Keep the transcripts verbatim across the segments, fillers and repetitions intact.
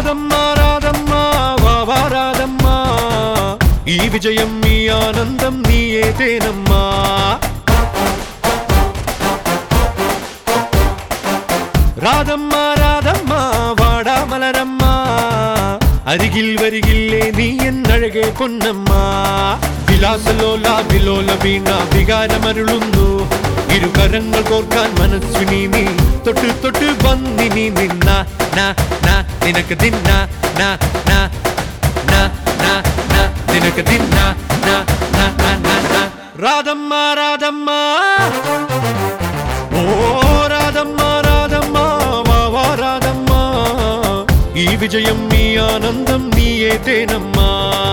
రాధమ్మ రాధమ్మ వావా రాధమ్మ ఈ విజయం ఈ ఆనందం నీయేదేనమ్మా రాధమ్మ రాధమ్మ వాడా మలరమ్మ അരികിൽ വരികില്ലേ നീ എന്നഴകെ പൊന്നമ്മ വിലാസലോല വിലോല വീണ വികാരമരുളുന്നു ഇരുകരങ്ങൾ കോർക്കാൻ മനസ്വിനി നീ തൊട്ട് തൊട്ട് വന്നിനി നിന്ന നിനക്ക് തിന്ന നിനക്ക് തിന്ന രാധമ്മ രാധമ്മ ഓ രാധമ്മ രാധമ്മ വാവാ രാധമ്മ ഈ വിജയം ഈ ആനന്ദം നീയേതേനമ്മാ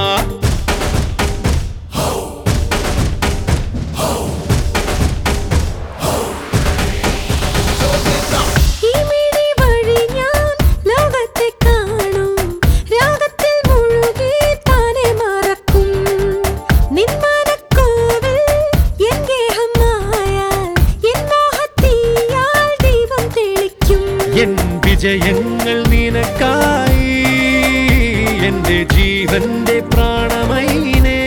വിജയങ്ങൾ നിനക്കായി എന്റെ ജീവന്റെ പ്രാണമൈനേ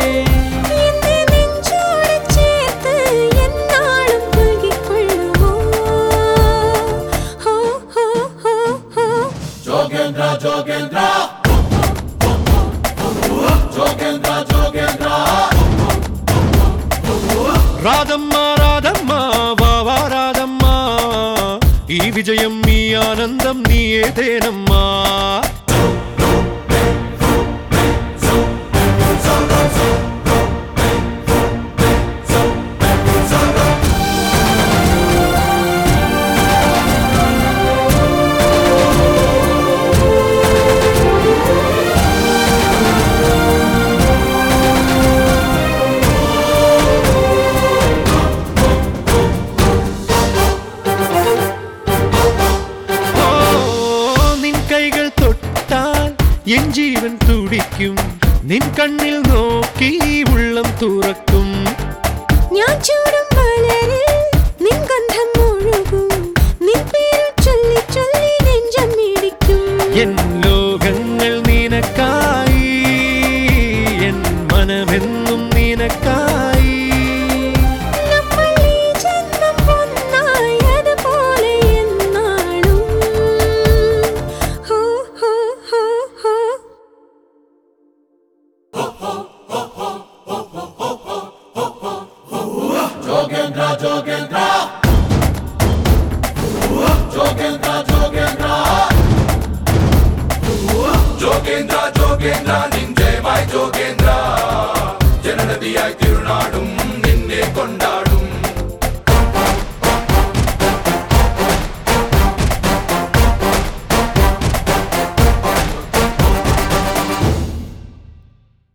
ജോഗേന്ദ്ര ജോഗേന്ദ്ര ജോഗേന്ദ്ര ജോഗേന്ദ്ര രാധമ്മ രാധമ്മ വാവാ രാധമ്മ ഈ വിജയം ഈ ആനന്ദം നീയേതേനമ്മാ എൻ ജീവൻ തുടിക്കും നിൻ കണ്ണിൽ നോക്കി ഉള്ളം തുറക്കും ഞാൻ ചൂടും മലരിൽ നിൻ ഗന്ധം ഒഴുകും നിൻ പേര് ചൊല്ലി ചൊല്ലി നെഞ്ചം മിടിക്കും എൻ ലോകങ്ങൾ നിനക്കായി എൻ മനമെന്നും നിനക്കായി നമ്മൾ ഈ ജന്മം ഒന്നായി അതുപോലെ എന്നാളും ഹോ ഹോ ഹോ ഹോ ജോഗേന്ദ്ര ജോഗേന്ദ്ര ജോഗേന്ദ്ര ജോഗേന്ദ്ര ജോഗേന്ദ്ര ജോഗേന്ദ്ര നിൻ ജയമായി ജോഗേന്ദ്ര